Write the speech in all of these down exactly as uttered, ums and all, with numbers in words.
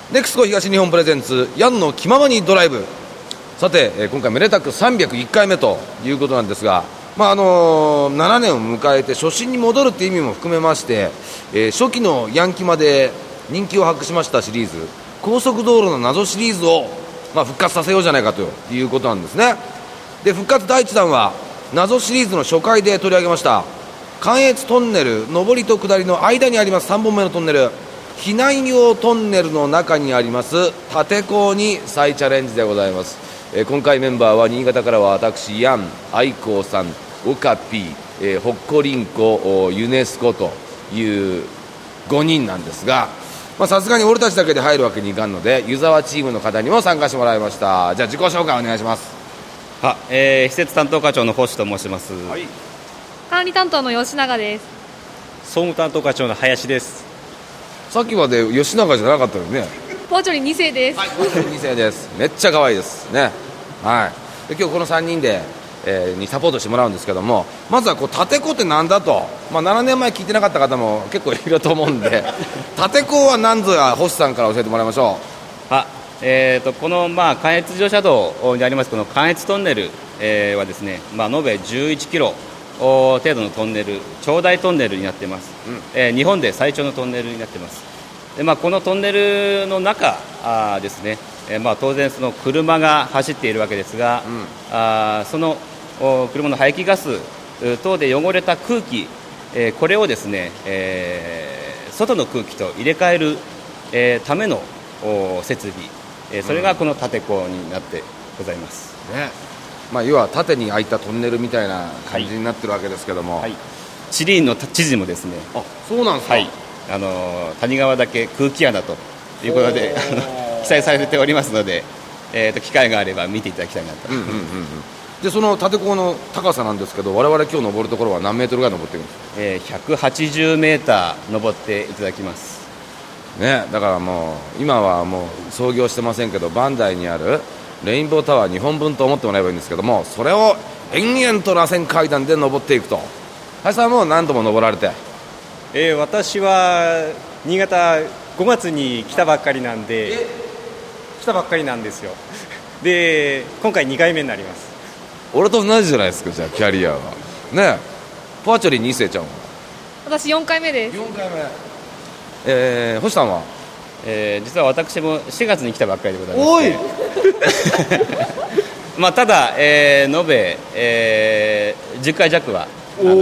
ネクスコ東日本プレゼンツヤンの気ままにドライブ。さて、えー、今回めでたくさんびゃくいっかいめということなんですが、まああのー、ななねんを迎えて初心に戻るという意味も含めまして、えー、初期のヤンキマで人気を博しましたシリーズ高速道路の謎シリーズを、まあ、復活させようじゃないかということなんですね。で、復活第一弾は謎シリーズの初回で取り上げました関越トンネル上りと下りの間にありますさんぼんめのトンネル、避難用トンネルの中にあります立港に再チャレンジでございます。えー、今回メンバーは新潟からは私ヤン、愛子さん、オカピー、えー、ほっこりんこ、ユネスコというごにんなんですが、さすがに俺たちだけで入るわけにいかんので湯沢チームの方にも参加してもらいました。じゃあ自己紹介お願いします。 は、えー、施設担当課長の星と申します。はい、 管理担当の吉永です。 総務担当課長の林です。 さっきまで吉永じゃなかったよね。 ポーチョリに世です。 はい、ポーチョリに世です。めっちゃ可愛いですね。はい。で今日このさんにんで、えー、にサポートしてもらうんですけども、まずはこう立子ってなんだと、まあ、ななねんまえ聞いてなかった方も結構いると思うんで立子は何ぞや星さんから教えてもらいましょう。は、えー、とこの、まあ、関越自動車道にありますこの関越トンネル、えー、はですね、まあ、延べじゅういちキロ程度のトンネル、長大トンネルになっています。うん、えー、日本で最長のトンネルになっています。で、まあ、このトンネルの中あですね、えーまあ、当然その車が走っているわけですが、うん、あその車の排気ガス等で汚れた空気、えー、これをですね、えー、外の空気と入れ替える、えー、ための設備、えー、それがこの立子になってございます。 うん、ね、まあ、要は縦に開いたトンネルみたいな感じになってるわけですけども、はいはい、 地理院の知事もですね、 あ、そうなんですか。 はい、あの谷川だけ空気穴ということであの記載されておりますので、えー、と機会があれば見ていただきたいなと。うんうんうんうん、 でその立子の高さなんですけど、我々今日登るところは何メートルぐらい登っているんですか。 えー、ひゃくはちじゅうメーター登っていただきますね。だからもう今はもう創業してませんけど、バンダイにあるレインボータワーにほんぶんと思ってもらえばいいんですけども、それを延々と螺旋階段で登っていくと。林さんはもう何度も登られて。 えー、私は新潟ごがつに来たばっかりなんで来たばっかりなんですよ。で今回にかいめになります。 俺と同じじゃないですか。じゃあキャリアはね。パーチョリーに世ちゃんは。 私よんかいめです。 よんかいめ。えー、星さんは。 えー、実は私もしがつに来たばっかりでございまして、おいまあただ、えー、延べ、えー、じゅっかい弱は。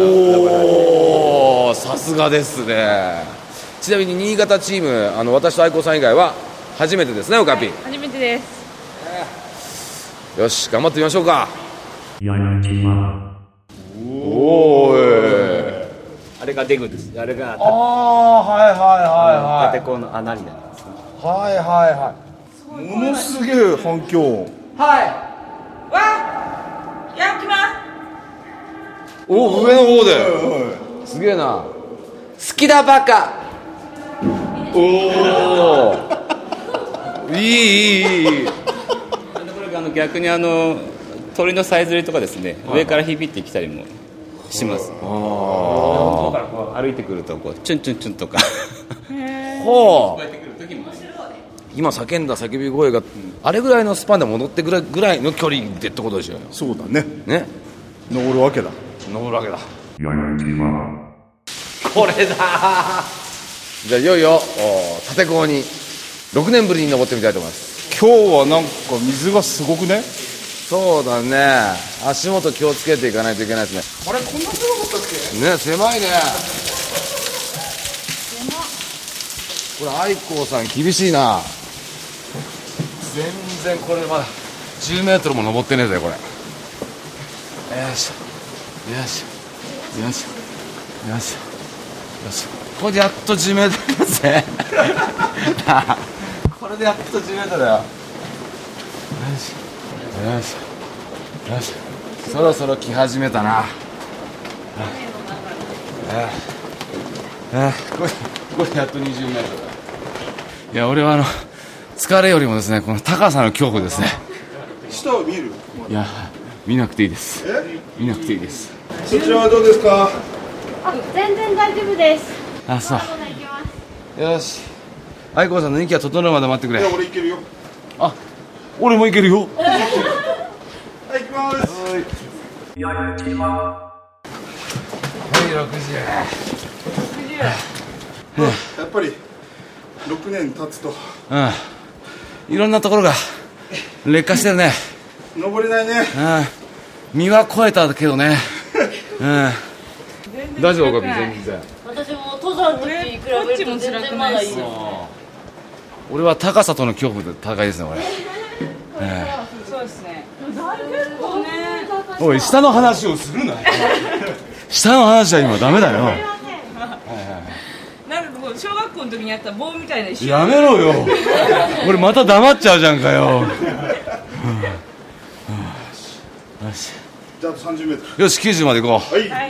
おお、さすがですね。ちなみに新潟チーム、あの私と愛子さん以外は初めてですね。オカピ、 はい、初めてです。 よし、頑張ってみましょうか。 おーい、あれがデグです。あれが、 ああ、はいはいはいはい、 立子の穴になります。 はいはいはい。ものすげえ反響。 はい。わっ、ヤンキマ。 お、上の方で。すげえな。 好きだバカ。 おお。いいいいいい。 これあの逆にあの鳥のさえずりとかですね、上から響いてきたりもします。ああ。こからこう歩いてくるとこうチュンチュンチュンとか。 ほう。今叫んだ叫び声があれぐらいのスパンで戻ってくるぐらいの距離でってことでしょうよ。 そうだね。 ね。 登るわけだ。 登るわけだ。これだ。じゃあいよいよ立子にろくねんぶりに登ってみたいと思います。 今日はなんか水がすごくね。 そうだね。足元気をつけていかないといけないですね。 あれこんな狭かったっけね。狭いね。これ愛子さん厳しいな。全然これまだじゅうメートルも登ってねえぜこれ。よいしょよいしょよいしょよいしょよしょ。これでやっとじゅうメートルだぜこれでやっとじゅうメートルだよ。よいしょよいしょよいしょ。そろそろ来始めたな。ええええ、これこれでやっとにじゅうメートルだ。いや俺はあの疲れよりもですね、この高さの恐怖ですね。 下を見る？ いや、見なくていいです。見なくていいです。 そちらはどうですか？ あ、全然大丈夫です。 あ、そう。よし。 愛子さんの息が整うまで待ってくれ。 いや、俺いけるよ。 あ、俺もいけるよ。 はい、行きます。 はい、ろくじ。 やっぱりろくねん経つとうん、いろんなところが劣化してるね。 登れないね。 うん、身は超えたけどね。うん、大丈夫か、全然。 私も登山の時に比べると全然まだいいよ。 俺は高さとの恐怖で高いですね、俺。えー、そうですね。結構ね。 おい、下の話をするな。下の話は今ダメだよ。 なんかこう小学校の時にやった棒みたいな一緒。 やめろよ。俺また黙っちゃうじゃんかよ。よし。 じゃあさんじゅうメートル。 よし、きゅうじゅうまで行こう。 はい。 はい。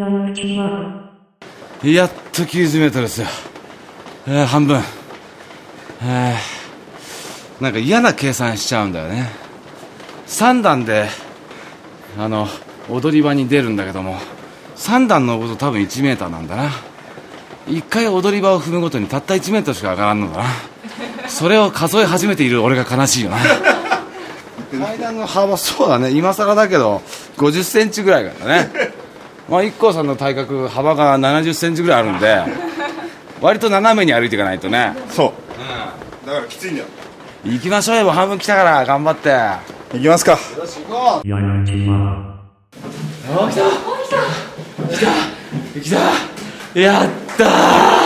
やっときゅうじゅうメートルですよ。えー、半分。えー、なんか嫌な計算しちゃうんだよね。さん段であの踊り場に出るんだけども、さん段登ると多分いちメーターなんだな。いっかい踊り場を踏むごとにたったいちメートルしか上がらんのだな。それを数え始めている俺が悲しいよな。階段の幅、そうだね、今更だけどごじゅっセンチぐらいからね。まあ、一光さんの体格幅がななじゅっセンチぐらいあるんで、割と斜めに歩いていかないとね。 そう、うん、だからきついんだよ。 行きましょうよ、半分来たから頑張って。 行きますか。よし、行こう。お、来た来た来た、やったー。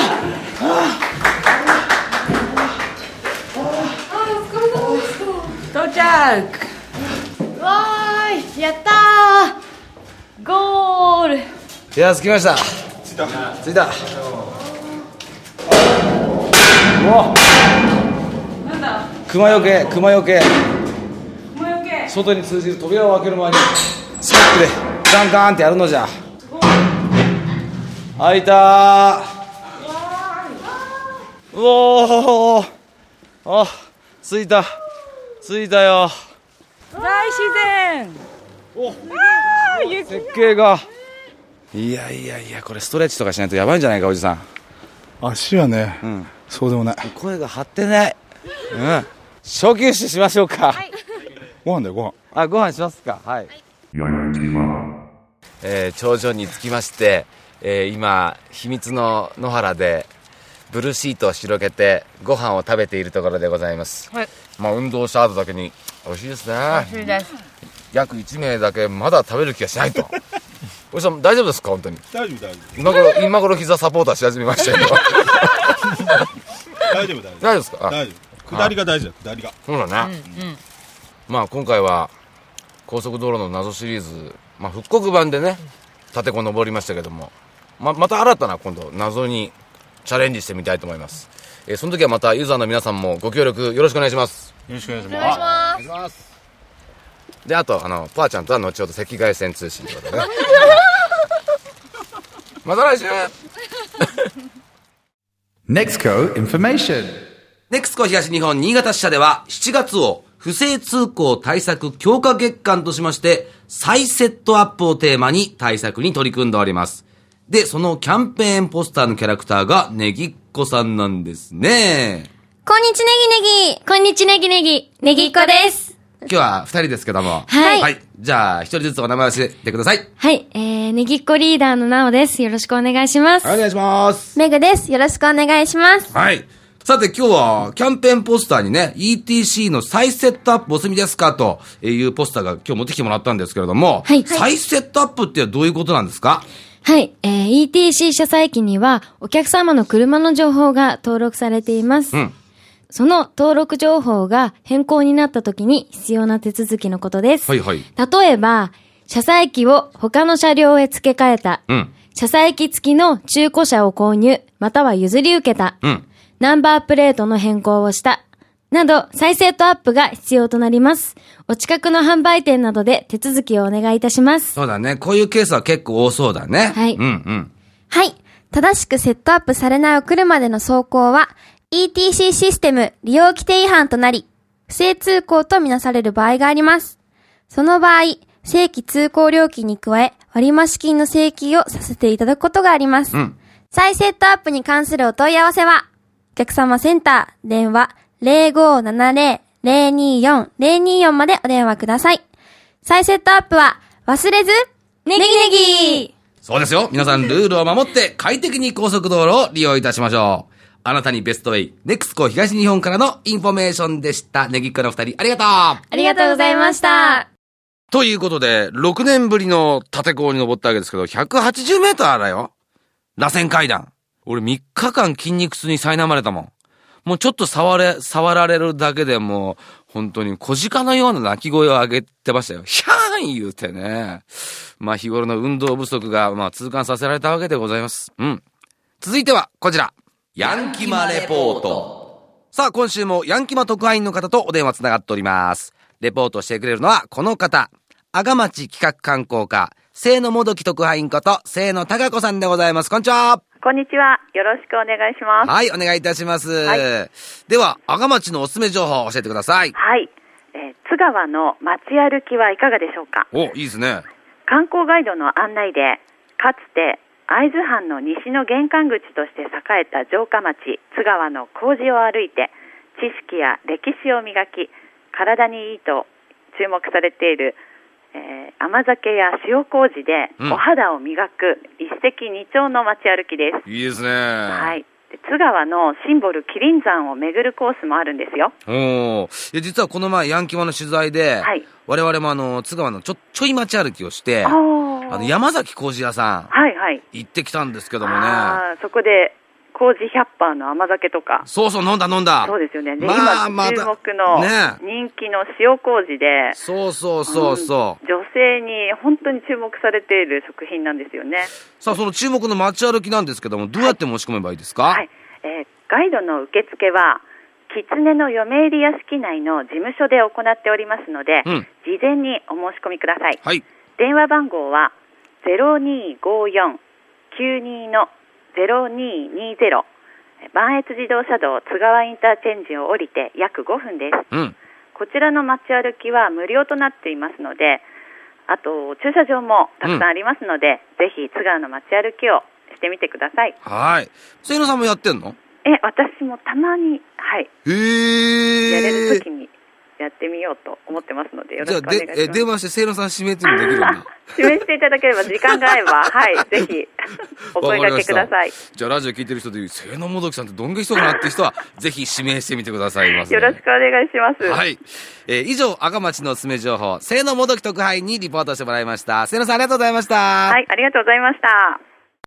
到着。 わーい、やったー、ゴール。 いや、着きました。 着いた着いた。お、 なんだ。 熊よけ、熊よけ。 熊よけ。 外に通じる扉を開ける前にスコップでガンガンってやるのじゃ。開いたー。うおー、あ、着いた着いたよ。 大自然。 お、設計が、いやいやいや、これストレッチとかしないとやばいんじゃないか、おじさん。 足はね、 うん、 そうでもない。 声が張ってない。うん、小休止しましょうか。はい、 ご飯だよ、ご飯。 あ、ご飯しますか。はい、えー、頂上に着きまして、えー、今秘密の野原でブルーシートを広げてご飯を食べているところでございます。はい、まあ、運動した後だけに美味しいですね。 美味しいです。 約いち名だけまだ食べる気がしないと。おじさん大丈夫ですか、本当に。 大丈夫大丈夫。 今頃今頃膝サポーターし始めましたよ。 大丈夫大丈夫。 大丈夫ですか。 大丈夫。下りが大事だ、下りが。 そうだね。うん、うん、まあ今回は高速道路の謎シリーズ、まあ、復刻版でね立てこ登りましたけども、ままた新たな今度謎にチャレンジしてみたいと思います。えー、その時はまたユーザーの皆さんもご協力よろしくお願いします。 よろしくお願いします。お願いします。 で、あとあのパーちゃんとは後ほど赤外線通信ということでね。また来週。 ネクスコ Information。 ネクスコ東日本新潟支社ではしちがつを不正通行対策強化月間としまして再セットアップをテーマに対策に取り組んでおります。で、そのキャンペーンポスターのキャラクターがネギっ子さんなんですね。 こんにちネギネギ。こんにちネギネギ。ネギっ子です。 今日は二人ですけども。 はい。 はい。じゃあ、一人ずつお名前を教えてください。 はい。えー、ネギっ子リーダーのなおです。よろしくお願いします。 はい、お願いします。 メグです。よろしくお願いします。 はい。さて今日はキャンペーンポスターにね、イーティーシー の再セットアップお済みですかというポスターが今日持ってきてもらったんですけれども、はい。再セットアップってどういうことなんですか？ はい。えー、イーティーシー 車載機にはお客様の車の情報が登録されています。うん。その登録情報が変更になった時に必要な手続きのことです。はいはい。例えば、車載機を他の車両へ付け替えた。うん。車載機付きの中古車を購入、または譲り受けた。うん。ナンバープレートの変更をした。など、再セットアップが必要となります。お近くの販売店などで手続きをお願いいたします。 そうだね。こういうケースは結構多そうだね。 はい。 うんうん。 はい。正しくセットアップされないお車での走行は、イーティーシー システム利用規定違反となり、不正通行とみなされる場合があります。その場合、正規通行料金に加え、割増金の請求をさせていただくことがあります。うん。再セットアップに関するお問い合わせは、 お客様センター、電話 ゼロごーななゼロ ゼロにーよん ゼロにーよん までお電話ください。再セットアップは忘れず、ネギネギ。 そうですよ。皆さんルールを守って快適に高速道路を利用いたしましょう。あなたにベストウェイ、ネクスコ東日本からのインフォメーションでした。ネギっ子の二人、ありがとう。 ありがとうございました。 ということで、ろくねんぶりの立高に登ったわけですけど、ひゃくはちじゅうメートルあるよ。螺旋階段。俺みっかかん筋肉痛に苛まれたもん。もうちょっと触れ、触られるだけでもう、本当に小鹿のような鳴き声を上げてましたよ。ヒャーン言うてね。まあ日頃の運動不足が、まあ痛感させられたわけでございます。うん。続いては、こちら。ヤンキマレポート。さあ、今週もヤンキマ特派員の方とお電話つながっております。レポートしてくれるのはこの方。阿賀町企画観光課、清野もどき特派員こと清野貴子さんでございます。こんにちは。 こんにちは。よろしくお願いします。 はい、お願いいたします。はい、では、阿賀町のおすすめ情報を教えてください。 はい。えー、津川の街歩きはいかがでしょうか。 お、いいですね。 観光ガイドの案内で、かつて会津藩の西の玄関口として栄えた城下町、津川の麹を歩いて、知識や歴史を磨き、体にいいと注目されている、えー、甘酒や塩麹でお肌を磨く一石二鳥の街歩きです。 いいですね。 はい。津川のシンボル麒麟山を巡るコースもあるんですよ。 おー。いや実はこの前ヤンキマの取材で、はい、我々もあの津川のちょちょい街歩きをして、あの山崎麹屋さん、はいはい、行ってきたんですけどもね。 あそこで麹ひゃっパーの甘酒とか。 そうそう、飲んだ飲んだ。 そうですよね。で、 まあ、 今、注目の人気の塩麹で、 ね、そうそうそうそう、 うん。女性に本当に注目されている食品なんですよね。 さあ、その注目の街歩きなんですけども、どうやって申し込めばいいですか？ はい。はい、えー、ガイドの受付は、狐の嫁入り屋敷内の事務所で行っておりますので、うん、事前にお申し込みください。はい。電話番号は、ゼロにーごーよん きゅうにー のゼロにーにーゼロ。磐越自動車道津川インターチェンジを降りて約ごふんです、うん、こちらの街歩きは無料となっていますので、あと駐車場もたくさんありますので、うん、ぜひ津川の街歩きをしてみてください。 はい。清野さんもやってんの？ え、私もたまに、はい、 へー、 やれるときにやってみようと思ってますので、よろしくお願いします。 じゃあでえ電話して清野さん指名っていうのできるんだ。 指名していただければ、時間が合えばはいぜひお声掛けください。 じゃあラジオ聞いてる人で清野もどきさんってどんげ人かなって人はぜひ指名してみてくださいませ、 ね、よろしくお願いします。 はい、えー、以上阿賀町のおすすめ情報清野もどき特派員にリポートしてもらいました。清野さんありがとうございました。 はい、ありがとうございました。